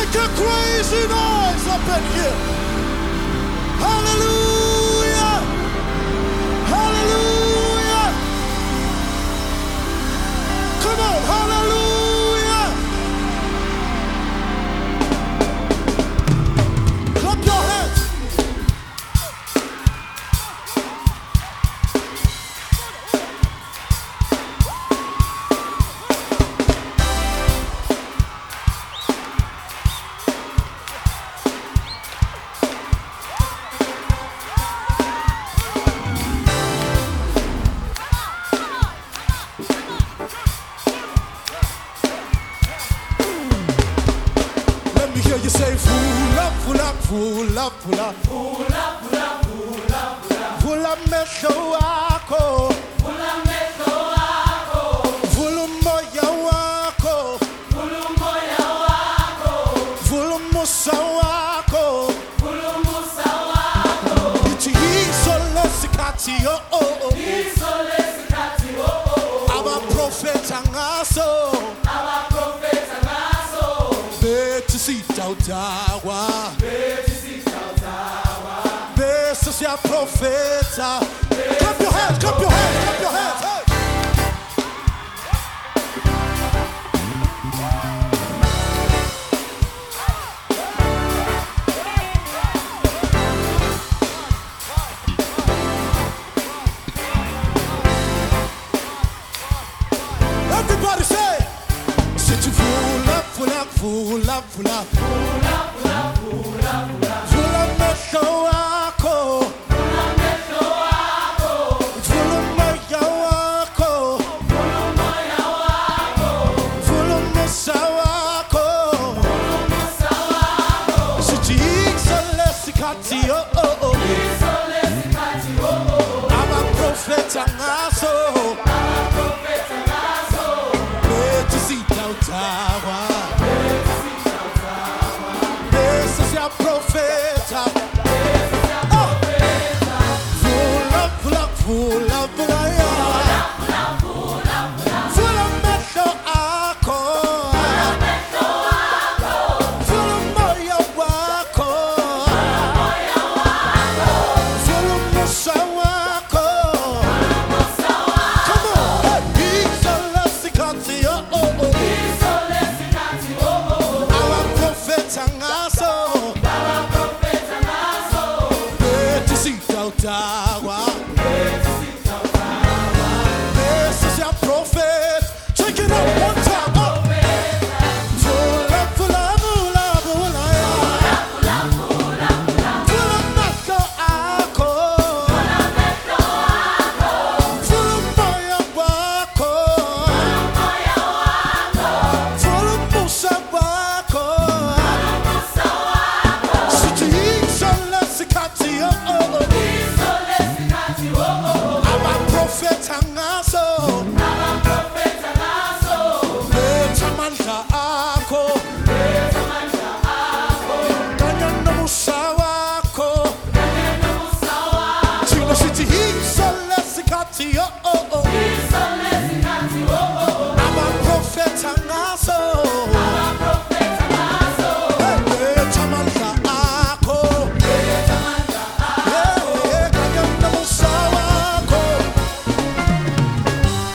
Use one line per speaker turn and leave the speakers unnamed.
a crazy noise up in here. Hallelujah. Hallelujah. Come on, hallelujah. Clap your hands. Hear you say full up, full up, full up, full up, full up, full up, full up, full up, mesho wako, full up mesho wako, full moya wako, full moya wako, full musa wako, full musa wako. Iti isole sikati oh oh, isole sikati oh oh. Aba profeta ngaso. Tautawa, Besas ya profeta. Clap your hands, clap your hands, clap your hands. Hey. Everybody say, sit you full up, full up, full up, full up. Tautawa,